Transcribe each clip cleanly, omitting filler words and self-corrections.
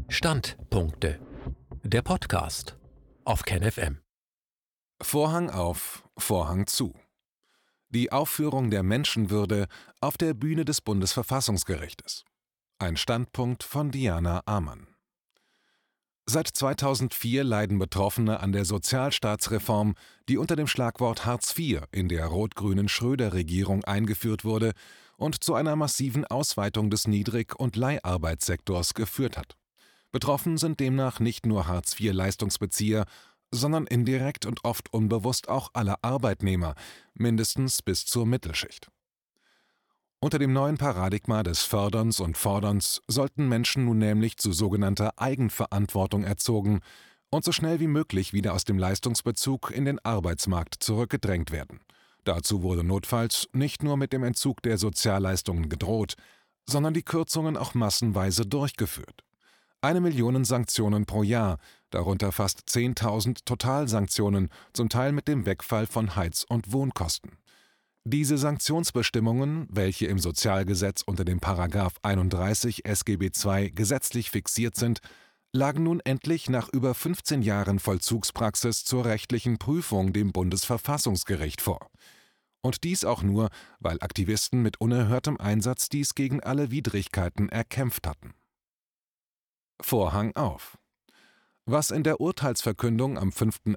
Standpunkte. Der Podcast auf KenFM. Vorhang auf, Vorhang zu. Die Aufführung der Menschenwürde auf der Bühne des Bundesverfassungsgerichtes. Ein Standpunkt von Diana Amann. Seit 2004 leiden Betroffene an der Sozialstaatsreform, die unter dem Schlagwort Hartz IV in der rot-grünen Schröder-Regierung eingeführt wurde und zu einer massiven Ausweitung des Niedrig- und Leiharbeitssektors geführt hat. Betroffen sind demnach nicht nur Hartz-IV-Leistungsbezieher, sondern indirekt und oft unbewusst auch alle Arbeitnehmer, mindestens bis zur Mittelschicht. Unter dem neuen Paradigma des Förderns und Forderns sollten Menschen nun nämlich zu sogenannter Eigenverantwortung erzogen und so schnell wie möglich wieder aus dem Leistungsbezug in den Arbeitsmarkt zurückgedrängt werden. Dazu wurde notfalls nicht nur mit dem Entzug der Sozialleistungen gedroht, sondern die Kürzungen auch massenweise durchgeführt. 1 Million Sanktionen pro Jahr, darunter fast 10.000 Totalsanktionen, zum Teil mit dem Wegfall von Heiz- und Wohnkosten. Diese Sanktionsbestimmungen, welche im Sozialgesetz unter dem § 31 SGB II gesetzlich fixiert sind, lagen nun endlich nach über 15 Jahren Vollzugspraxis zur rechtlichen Prüfung dem Bundesverfassungsgericht vor. Und dies auch nur, weil Aktivisten mit unerhörtem Einsatz dies gegen alle Widrigkeiten erkämpft hatten. Vorhang auf. Was in der Urteilsverkündung am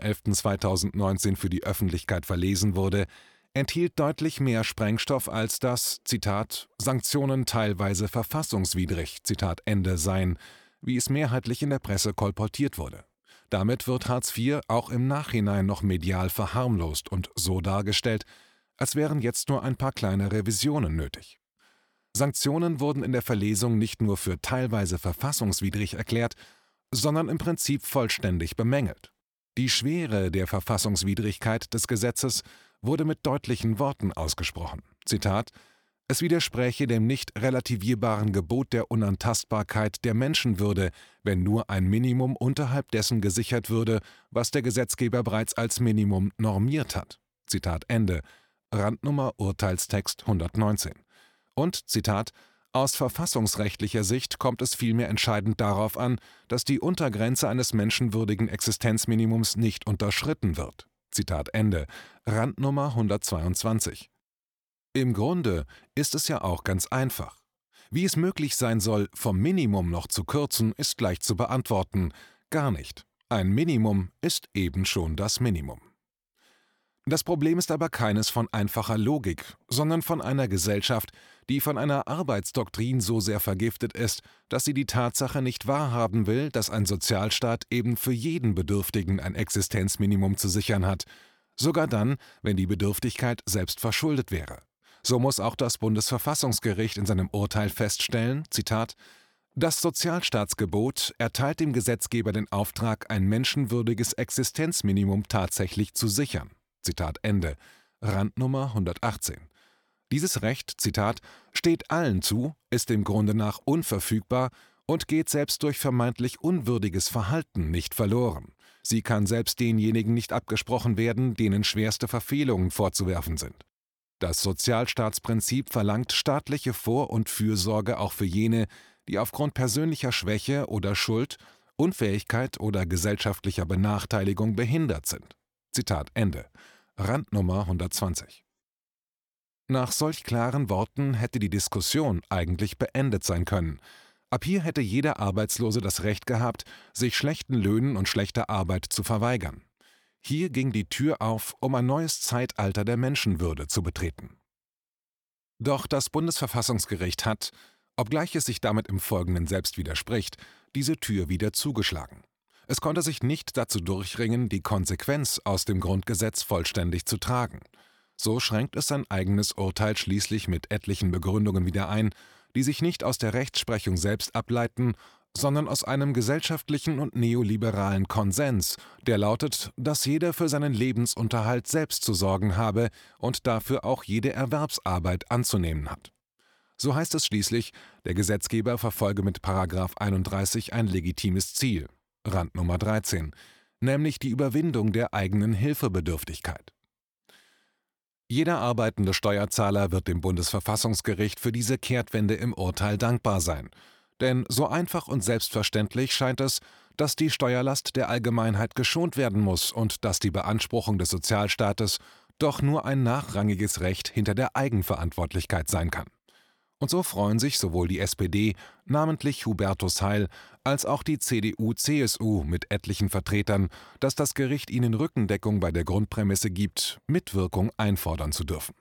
5.11.2019 für die Öffentlichkeit verlesen wurde, enthielt deutlich mehr Sprengstoff als das, Zitat, Sanktionen teilweise verfassungswidrig, Zitat Ende seien, wie es mehrheitlich in der Presse kolportiert wurde. Damit wird Hartz IV auch im Nachhinein noch medial verharmlost und so dargestellt, als wären jetzt nur ein paar kleine Revisionen nötig. Sanktionen wurden in der Verlesung nicht nur für teilweise verfassungswidrig erklärt, sondern im Prinzip vollständig bemängelt. Die Schwere der Verfassungswidrigkeit des Gesetzes wurde mit deutlichen Worten ausgesprochen. Zitat: Es widerspräche dem nicht relativierbaren Gebot der Unantastbarkeit der Menschenwürde, wenn nur ein Minimum unterhalb dessen gesichert würde, was der Gesetzgeber bereits als Minimum normiert hat. Zitat Ende. Randnummer Urteilstext 119. Und, Zitat, aus verfassungsrechtlicher Sicht kommt es vielmehr entscheidend darauf an, dass die Untergrenze eines menschenwürdigen Existenzminimums nicht unterschritten wird. Zitat Ende. Randnummer 122. Im Grunde ist es ja auch ganz einfach. Wie es möglich sein soll, vom Minimum noch zu kürzen, ist leicht zu beantworten. Gar nicht. Ein Minimum ist eben schon das Minimum. Das Problem ist aber keines von einfacher Logik, sondern von einer Gesellschaft, die von einer Arbeitsdoktrin so sehr vergiftet ist, dass sie die Tatsache nicht wahrhaben will, dass ein Sozialstaat eben für jeden Bedürftigen ein Existenzminimum zu sichern hat, sogar dann, wenn die Bedürftigkeit selbst verschuldet wäre. So muss auch das Bundesverfassungsgericht in seinem Urteil feststellen, Zitat, das Sozialstaatsgebot erteilt dem Gesetzgeber den Auftrag, ein menschenwürdiges Existenzminimum tatsächlich zu sichern. Zitat Ende. Randnummer 118. Dieses Recht, Zitat, steht allen zu, ist dem Grunde nach unverfügbar und geht selbst durch vermeintlich unwürdiges Verhalten nicht verloren. Sie kann selbst denjenigen nicht abgesprochen werden, denen schwerste Verfehlungen vorzuwerfen sind. Das Sozialstaatsprinzip verlangt staatliche Vor- und Fürsorge auch für jene, die aufgrund persönlicher Schwäche oder Schuld, Unfähigkeit oder gesellschaftlicher Benachteiligung behindert sind. Zitat Ende. Randnummer 120. Nach solch klaren Worten hätte die Diskussion eigentlich beendet sein können. Ab hier hätte jeder Arbeitslose das Recht gehabt, sich schlechten Löhnen und schlechter Arbeit zu verweigern. Hier ging die Tür auf, um ein neues Zeitalter der Menschenwürde zu betreten. Doch das Bundesverfassungsgericht hat, obgleich es sich damit im Folgenden selbst widerspricht, diese Tür wieder zugeschlagen. Es konnte sich nicht dazu durchringen, die Konsequenz aus dem Grundgesetz vollständig zu tragen. So schränkt es sein eigenes Urteil schließlich mit etlichen Begründungen wieder ein, die sich nicht aus der Rechtsprechung selbst ableiten, sondern aus einem gesellschaftlichen und neoliberalen Konsens, der lautet, dass jeder für seinen Lebensunterhalt selbst zu sorgen habe und dafür auch jede Erwerbsarbeit anzunehmen hat. So heißt es schließlich, der Gesetzgeber verfolge mit § 31 ein legitimes Ziel. Randnummer 13, nämlich die Überwindung der eigenen Hilfebedürftigkeit. Jeder arbeitende Steuerzahler wird dem Bundesverfassungsgericht für diese Kehrtwende im Urteil dankbar sein. Denn so einfach und selbstverständlich scheint es, dass die Steuerlast der Allgemeinheit geschont werden muss und dass die Beanspruchung des Sozialstaates doch nur ein nachrangiges Recht hinter der Eigenverantwortlichkeit sein kann. Und so freuen sich sowohl die SPD, namentlich Hubertus Heil, als auch die CDU/CSU mit etlichen Vertretern, dass das Gericht ihnen Rückendeckung bei der Grundprämisse gibt, Mitwirkung einfordern zu dürfen.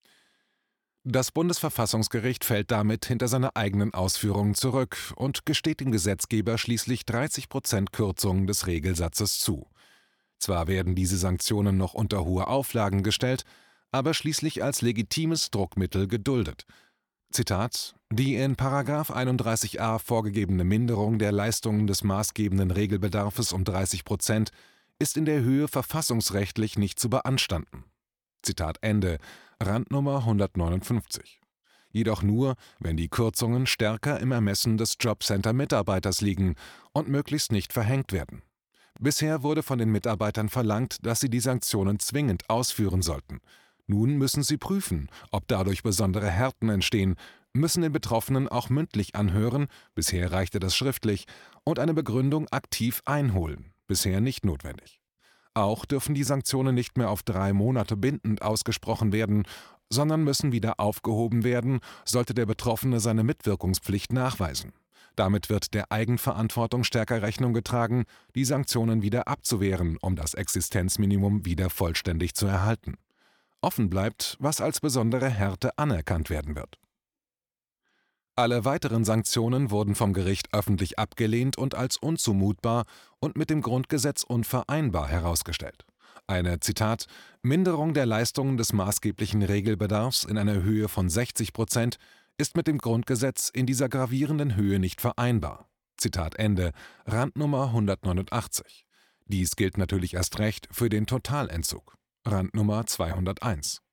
Das Bundesverfassungsgericht fällt damit hinter seine eigenen Ausführungen zurück und gesteht dem Gesetzgeber schließlich 30% Kürzung des Regelsatzes zu. Zwar werden diese Sanktionen noch unter hohe Auflagen gestellt, aber schließlich als legitimes Druckmittel geduldet. Zitat: Die in § 31a vorgegebene Minderung der Leistungen des maßgebenden Regelbedarfes um 30% ist in der Höhe verfassungsrechtlich nicht zu beanstanden. Zitat Ende, Randnummer 159. Jedoch nur, wenn die Kürzungen stärker im Ermessen des Jobcenter-Mitarbeiters liegen und möglichst nicht verhängt werden. Bisher wurde von den Mitarbeitern verlangt, dass sie die Sanktionen zwingend ausführen sollten. Nun müssen sie prüfen, ob dadurch besondere Härten entstehen, müssen den Betroffenen auch mündlich anhören, bisher reichte das schriftlich, und eine Begründung aktiv einholen, bisher nicht notwendig. Auch dürfen die Sanktionen nicht mehr auf 3 Monate bindend ausgesprochen werden, sondern müssen wieder aufgehoben werden, sollte der Betroffene seine Mitwirkungspflicht nachweisen. Damit wird der Eigenverantwortung stärker Rechnung getragen, die Sanktionen wieder abzuwehren, um das Existenzminimum wieder vollständig zu erhalten. Offen bleibt, was als besondere Härte anerkannt werden wird. Alle weiteren Sanktionen wurden vom Gericht öffentlich abgelehnt und als unzumutbar und mit dem Grundgesetz unvereinbar herausgestellt. Eine, Zitat, Minderung der Leistungen des maßgeblichen Regelbedarfs in einer Höhe von 60% ist mit dem Grundgesetz in dieser gravierenden Höhe nicht vereinbar. Zitat Ende, Randnummer 189. Dies gilt natürlich erst recht für den Totalentzug. Randnummer 201.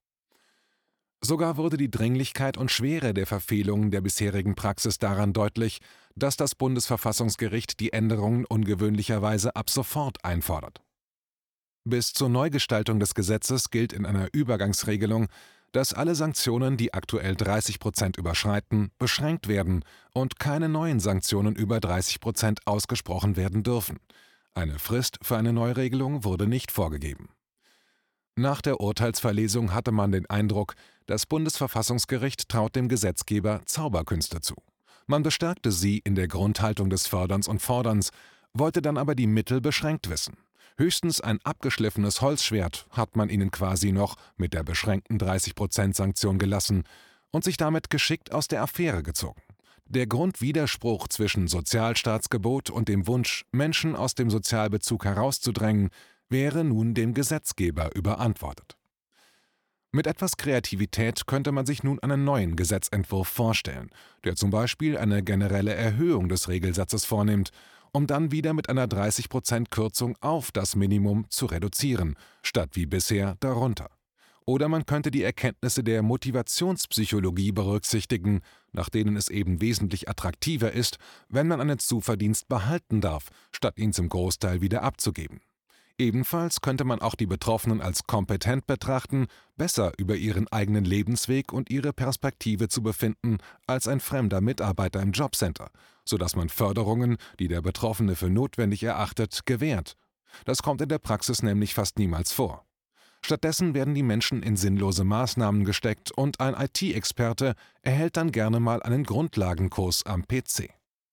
Sogar wurde die Dringlichkeit und Schwere der Verfehlungen der bisherigen Praxis daran deutlich, dass das Bundesverfassungsgericht die Änderungen ungewöhnlicherweise ab sofort einfordert. Bis zur Neugestaltung des Gesetzes gilt in einer Übergangsregelung, dass alle Sanktionen, die aktuell 30% überschreiten, beschränkt werden und keine neuen Sanktionen über 30% ausgesprochen werden dürfen. Eine Frist für eine Neuregelung wurde nicht vorgegeben. Nach der Urteilsverlesung hatte man den Eindruck, das Bundesverfassungsgericht traut dem Gesetzgeber Zauberkünste zu. Man bestärkte sie in der Grundhaltung des Förderns und Forderns, wollte dann aber die Mittel beschränkt wissen. Höchstens ein abgeschliffenes Holzschwert hat man ihnen quasi noch mit der beschränkten 30%-Sanktion gelassen und sich damit geschickt aus der Affäre gezogen. Der Grundwiderspruch zwischen Sozialstaatsgebot und dem Wunsch, Menschen aus dem Sozialbezug herauszudrängen, wäre nun dem Gesetzgeber überantwortet. Mit etwas Kreativität könnte man sich nun einen neuen Gesetzentwurf vorstellen, der zum Beispiel eine generelle Erhöhung des Regelsatzes vornimmt, um dann wieder mit einer 30% Kürzung auf das Minimum zu reduzieren, statt wie bisher darunter. Oder man könnte die Erkenntnisse der Motivationspsychologie berücksichtigen, nach denen es eben wesentlich attraktiver ist, wenn man einen Zuverdienst behalten darf, statt ihn zum Großteil wieder abzugeben. Ebenfalls könnte man auch die Betroffenen als kompetent betrachten, besser über ihren eigenen Lebensweg und ihre Perspektive zu befinden als ein fremder Mitarbeiter im Jobcenter, sodass man Förderungen, die der Betroffene für notwendig erachtet, gewährt. Das kommt in der Praxis nämlich fast niemals vor. Stattdessen werden die Menschen in sinnlose Maßnahmen gesteckt und ein IT-Experte erhält dann gerne mal einen Grundlagenkurs am PC.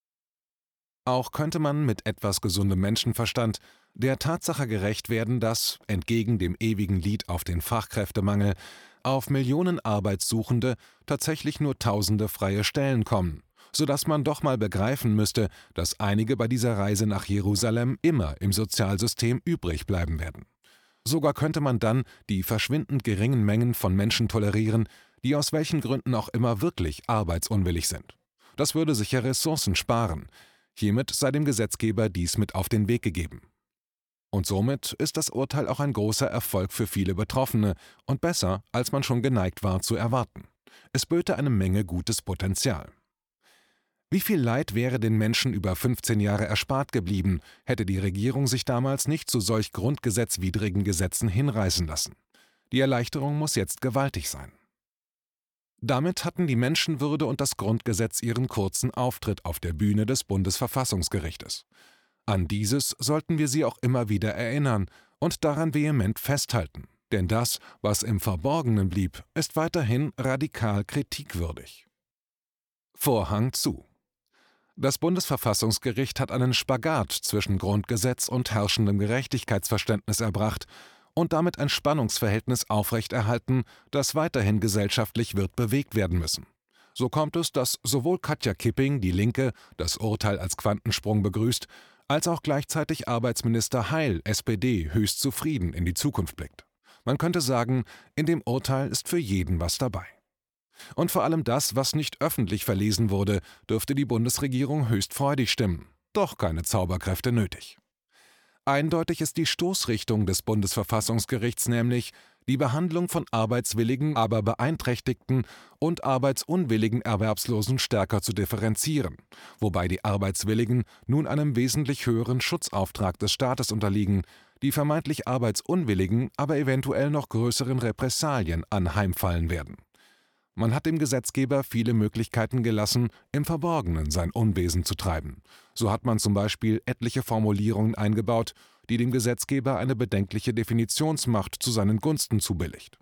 Auch könnte man mit etwas gesundem Menschenverstand der Tatsache gerecht werden, dass, entgegen dem ewigen Lied auf den Fachkräftemangel, auf Millionen Arbeitssuchende tatsächlich nur Tausende freie Stellen kommen, sodass man doch mal begreifen müsste, dass einige bei dieser Reise nach Jerusalem immer im Sozialsystem übrig bleiben werden. Sogar könnte man dann die verschwindend geringen Mengen von Menschen tolerieren, die aus welchen Gründen auch immer wirklich arbeitsunwillig sind. Das würde sicher Ressourcen sparen. Hiermit sei dem Gesetzgeber dies mit auf den Weg gegeben. Und somit ist das Urteil auch ein großer Erfolg für viele Betroffene und besser, als man schon geneigt war zu erwarten. Es böte eine Menge gutes Potenzial. Wie viel Leid wäre den Menschen über 15 Jahre erspart geblieben, hätte die Regierung sich damals nicht zu solch grundgesetzwidrigen Gesetzen hinreißen lassen. Die Erleichterung muss jetzt gewaltig sein. Damit hatten die Menschenwürde und das Grundgesetz ihren kurzen Auftritt auf der Bühne des Bundesverfassungsgerichtes. An dieses sollten wir sie auch immer wieder erinnern und daran vehement festhalten, denn das, was im Verborgenen blieb, ist weiterhin radikal kritikwürdig. Vorhang zu. Das Bundesverfassungsgericht hat einen Spagat zwischen Grundgesetz und herrschendem Gerechtigkeitsverständnis erbracht und damit ein Spannungsverhältnis aufrechterhalten, das weiterhin gesellschaftlich wird bewegt werden müssen. So kommt es, dass sowohl Katja Kipping, die Linke, das Urteil als Quantensprung begrüßt, als auch gleichzeitig Arbeitsminister Heil, SPD, höchst zufrieden in die Zukunft blickt. Man könnte sagen, in dem Urteil ist für jeden was dabei. Und vor allem das, was nicht öffentlich verlesen wurde, dürfte die Bundesregierung höchst freudig stimmen. Doch keine Zauberkräfte nötig. Eindeutig ist die Stoßrichtung des Bundesverfassungsgerichts nämlich, die Behandlung von arbeitswilligen, aber beeinträchtigten und arbeitsunwilligen Erwerbslosen stärker zu differenzieren, wobei die Arbeitswilligen nun einem wesentlich höheren Schutzauftrag des Staates unterliegen, die vermeintlich Arbeitsunwilligen aber eventuell noch größeren Repressalien anheimfallen werden. Man hat dem Gesetzgeber viele Möglichkeiten gelassen, im Verborgenen sein Unwesen zu treiben. So hat man zum Beispiel etliche Formulierungen eingebaut, die dem Gesetzgeber eine bedenkliche Definitionsmacht zu seinen Gunsten zubilligt.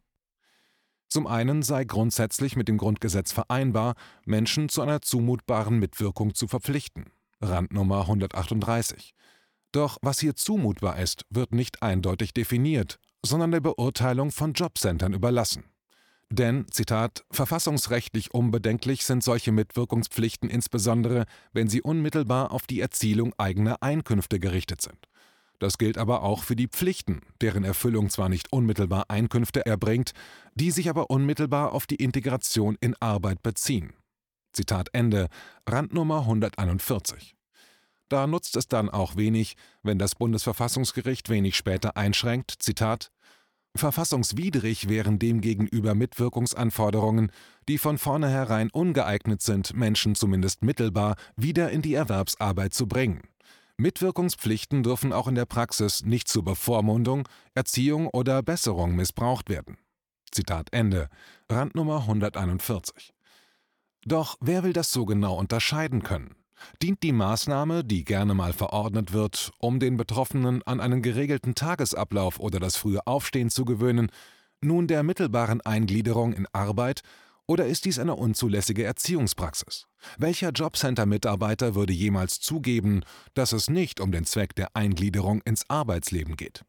Zum einen sei grundsätzlich mit dem Grundgesetz vereinbar, Menschen zu einer zumutbaren Mitwirkung zu verpflichten. Randnummer 138. Doch was hier zumutbar ist, wird nicht eindeutig definiert, sondern der Beurteilung von Jobcentern überlassen. Denn, Zitat, verfassungsrechtlich unbedenklich sind solche Mitwirkungspflichten insbesondere, wenn sie unmittelbar auf die Erzielung eigener Einkünfte gerichtet sind. Das gilt aber auch für die Pflichten, deren Erfüllung zwar nicht unmittelbar Einkünfte erbringt, die sich aber unmittelbar auf die Integration in Arbeit beziehen. Zitat Ende, Randnummer 141. Da nutzt es dann auch wenig, wenn das Bundesverfassungsgericht wenig später einschränkt, Zitat, verfassungswidrig wären demgegenüber Mitwirkungsanforderungen, die von vornherein ungeeignet sind, Menschen zumindest mittelbar wieder in die Erwerbsarbeit zu bringen. Mitwirkungspflichten dürfen auch in der Praxis nicht zur Bevormundung, Erziehung oder Besserung missbraucht werden. Zitat Ende, Randnummer 141. Doch wer will das so genau unterscheiden können? Dient die Maßnahme, die gerne mal verordnet wird, um den Betroffenen an einen geregelten Tagesablauf oder das frühe Aufstehen zu gewöhnen, nun der mittelbaren Eingliederung in Arbeit, oder ist dies eine unzulässige Erziehungspraxis? Welcher Jobcenter-Mitarbeiter würde jemals zugeben, dass es nicht um den Zweck der Eingliederung ins Arbeitsleben geht?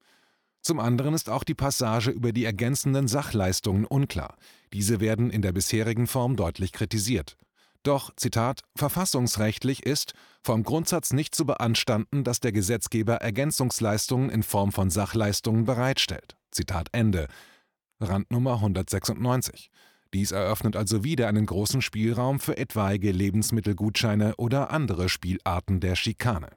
Zum anderen ist auch die Passage über die ergänzenden Sachleistungen unklar. Diese werden in der bisherigen Form deutlich kritisiert. Doch, Zitat, verfassungsrechtlich ist vom Grundsatz nicht zu beanstanden, dass der Gesetzgeber Ergänzungsleistungen in Form von Sachleistungen bereitstellt. Zitat Ende. Randnummer 196. Dies eröffnet also wieder einen großen Spielraum für etwaige Lebensmittelgutscheine oder andere Spielarten der Schikane.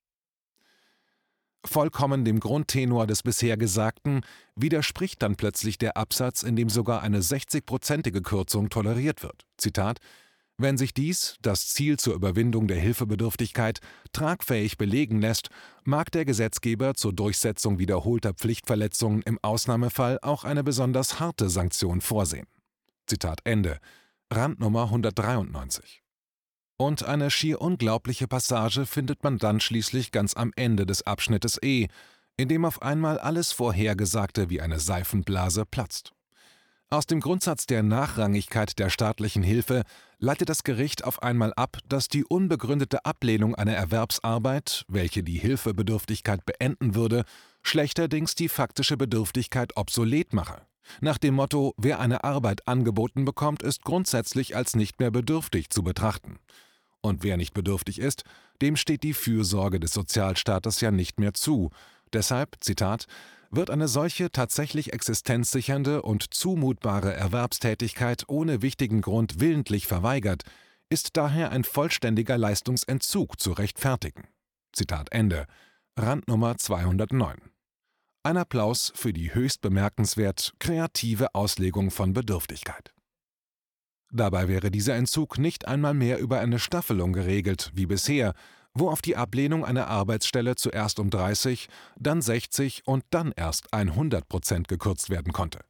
Vollkommen dem Grundtenor des bisher Gesagten widerspricht dann plötzlich der Absatz, in dem sogar eine 60-prozentige Kürzung toleriert wird. Zitat: Wenn sich dies, das Ziel zur Überwindung der Hilfebedürftigkeit, tragfähig belegen lässt, mag der Gesetzgeber zur Durchsetzung wiederholter Pflichtverletzungen im Ausnahmefall auch eine besonders harte Sanktion vorsehen. Zitat Ende. Randnummer 193. Und eine schier unglaubliche Passage findet man dann schließlich ganz am Ende des Abschnittes E, in dem auf einmal alles Vorhergesagte wie eine Seifenblase platzt. Aus dem Grundsatz der Nachrangigkeit der staatlichen Hilfe leitet das Gericht auf einmal ab, dass die unbegründete Ablehnung einer Erwerbsarbeit, welche die Hilfebedürftigkeit beenden würde, schlechterdings die faktische Bedürftigkeit obsolet mache. Nach dem Motto, wer eine Arbeit angeboten bekommt, ist grundsätzlich als nicht mehr bedürftig zu betrachten. Und wer nicht bedürftig ist, dem steht die Fürsorge des Sozialstaates ja nicht mehr zu. Deshalb, Zitat, wird eine solche tatsächlich existenzsichernde und zumutbare Erwerbstätigkeit ohne wichtigen Grund willentlich verweigert, ist daher ein vollständiger Leistungsentzug zu rechtfertigen. Zitat Ende. Randnummer 209. Ein Applaus für die höchst bemerkenswert kreative Auslegung von Bedürftigkeit. Dabei wäre dieser Entzug nicht einmal mehr über eine Staffelung geregelt, wie bisher, wo auf die Ablehnung einer Arbeitsstelle zuerst um 30, dann 60 und dann erst 100% gekürzt werden konnte,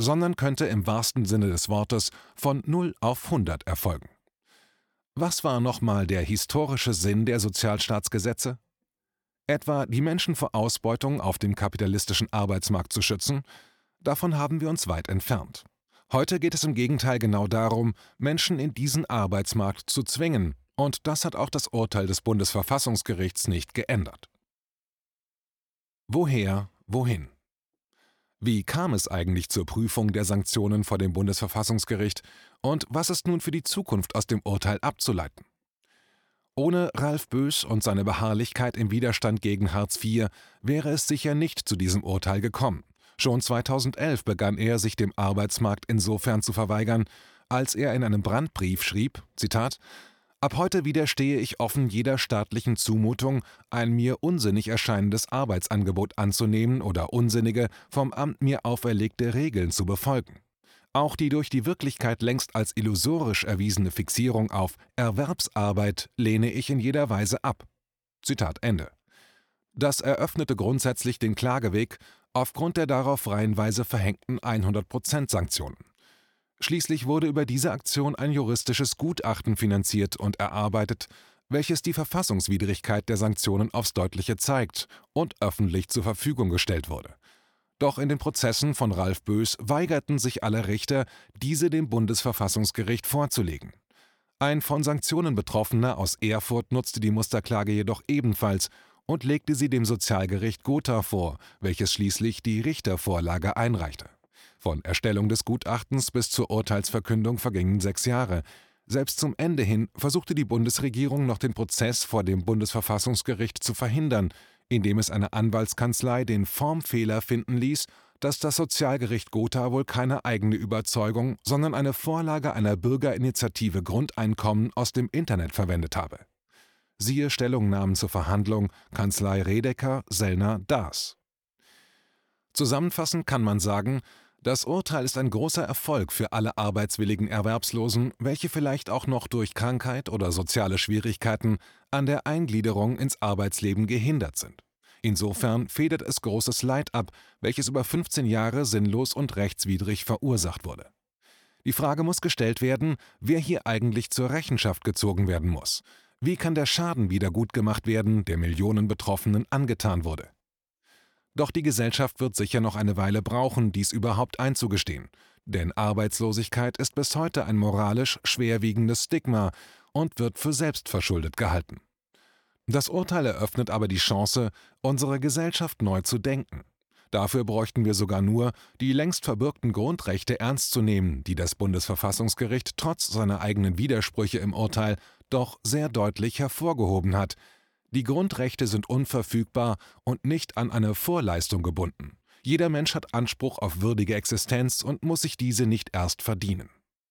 sondern könnte im wahrsten Sinne des Wortes von 0 auf 100 erfolgen. Was war nochmal der historische Sinn der Sozialstaatsgesetze? Etwa die Menschen vor Ausbeutung auf dem kapitalistischen Arbeitsmarkt zu schützen? Davon haben wir uns weit entfernt. Heute geht es im Gegenteil genau darum, Menschen in diesen Arbeitsmarkt zu zwingen, und das hat auch das Urteil des Bundesverfassungsgerichts nicht geändert. Woher, wohin? Wie kam es eigentlich zur Prüfung der Sanktionen vor dem Bundesverfassungsgericht und was ist nun für die Zukunft aus dem Urteil abzuleiten? Ohne Ralf Bös und seine Beharrlichkeit im Widerstand gegen Hartz IV wäre es sicher nicht zu diesem Urteil gekommen. Schon 2011 begann er, sich dem Arbeitsmarkt insofern zu verweigern, als er in einem Brandbrief schrieb, Zitat, »Ab heute widerstehe ich offen jeder staatlichen Zumutung, ein mir unsinnig erscheinendes Arbeitsangebot anzunehmen oder unsinnige, vom Amt mir auferlegte Regeln zu befolgen. Auch die durch die Wirklichkeit längst als illusorisch erwiesene Fixierung auf Erwerbsarbeit lehne ich in jeder Weise ab.« Zitat Ende. Das eröffnete grundsätzlich den Klageweg aufgrund der darauf reihenweise verhängten 100%-Sanktionen. Schließlich wurde über diese Aktion ein juristisches Gutachten finanziert und erarbeitet, welches die Verfassungswidrigkeit der Sanktionen aufs Deutliche zeigt und öffentlich zur Verfügung gestellt wurde. Doch in den Prozessen von Ralf Bös weigerten sich alle Richter, diese dem Bundesverfassungsgericht vorzulegen. Ein von Sanktionen Betroffener aus Erfurt nutzte die Musterklage jedoch ebenfalls und legte sie dem Sozialgericht Gotha vor, welches schließlich die Richtervorlage einreichte. Von Erstellung des Gutachtens bis zur Urteilsverkündung vergingen 6 Jahre. Selbst zum Ende hin versuchte die Bundesregierung noch den Prozess vor dem Bundesverfassungsgericht zu verhindern, indem es eine Anwaltskanzlei den Formfehler finden ließ, dass das Sozialgericht Gotha wohl keine eigene Überzeugung, sondern eine Vorlage einer Bürgerinitiative Grundeinkommen aus dem Internet verwendet habe. Siehe Stellungnahmen zur Verhandlung, Kanzlei Redeker, Sellner, Daas. Zusammenfassend kann man sagen, das Urteil ist ein großer Erfolg für alle arbeitswilligen Erwerbslosen, welche vielleicht auch noch durch Krankheit oder soziale Schwierigkeiten an der Eingliederung ins Arbeitsleben gehindert sind. Insofern federt es großes Leid ab, welches über 15 Jahre sinnlos und rechtswidrig verursacht wurde. Die Frage muss gestellt werden, wer hier eigentlich zur Rechenschaft gezogen werden muss. Wie kann der Schaden wiedergutgemacht werden, der Millionen Betroffenen angetan wurde? Doch die Gesellschaft wird sicher noch eine Weile brauchen, dies überhaupt einzugestehen. Denn Arbeitslosigkeit ist bis heute ein moralisch schwerwiegendes Stigma und wird für selbstverschuldet gehalten. Das Urteil eröffnet aber die Chance, unsere Gesellschaft neu zu denken. Dafür bräuchten wir sogar nur, die längst verbürgten Grundrechte ernst zu nehmen, die das Bundesverfassungsgericht trotz seiner eigenen Widersprüche im Urteil doch sehr deutlich hervorgehoben hat. Die Grundrechte sind unverfügbar und nicht an eine Vorleistung gebunden. Jeder Mensch hat Anspruch auf würdige Existenz und muss sich diese nicht erst verdienen.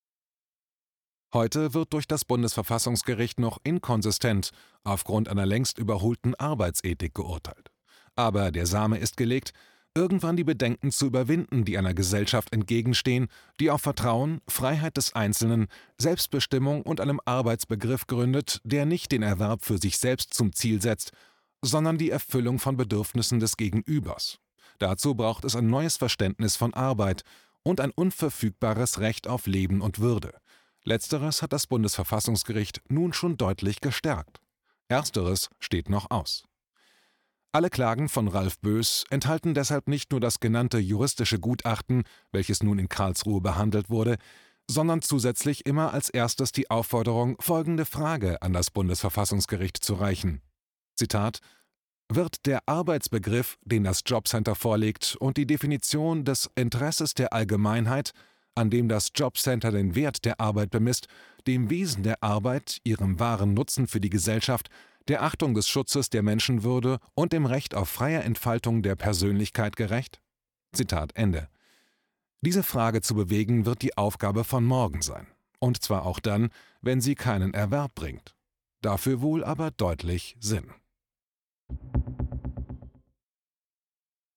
Heute wird durch das Bundesverfassungsgericht noch inkonsistent aufgrund einer längst überholten Arbeitsethik geurteilt. Aber der Same ist gelegt, irgendwann die Bedenken zu überwinden, die einer Gesellschaft entgegenstehen, die auf Vertrauen, Freiheit des Einzelnen, Selbstbestimmung und einem Arbeitsbegriff gründet, der nicht den Erwerb für sich selbst zum Ziel setzt, sondern die Erfüllung von Bedürfnissen des Gegenübers. Dazu braucht es ein neues Verständnis von Arbeit und ein unverfügbares Recht auf Leben und Würde. Letzteres hat das Bundesverfassungsgericht nun schon deutlich gestärkt. Ersteres steht noch aus. Alle Klagen von Ralf Bös enthalten deshalb nicht nur das genannte juristische Gutachten, welches nun in Karlsruhe behandelt wurde, sondern zusätzlich immer als erstes die Aufforderung, folgende Frage an das Bundesverfassungsgericht zu reichen. Zitat: Wird der Arbeitsbegriff, den das Jobcenter vorlegt, und die Definition des Interesses der Allgemeinheit, an dem das Jobcenter den Wert der Arbeit bemisst, dem Wesen der Arbeit, ihrem wahren Nutzen für die Gesellschaft, der Achtung des Schutzes der Menschenwürde und dem Recht auf freie Entfaltung der Persönlichkeit gerecht? Zitat Ende. Diese Frage zu bewegen wird die Aufgabe von morgen sein. Und zwar auch dann, wenn sie keinen Erwerb bringt. Dafür wohl aber deutlich Sinn.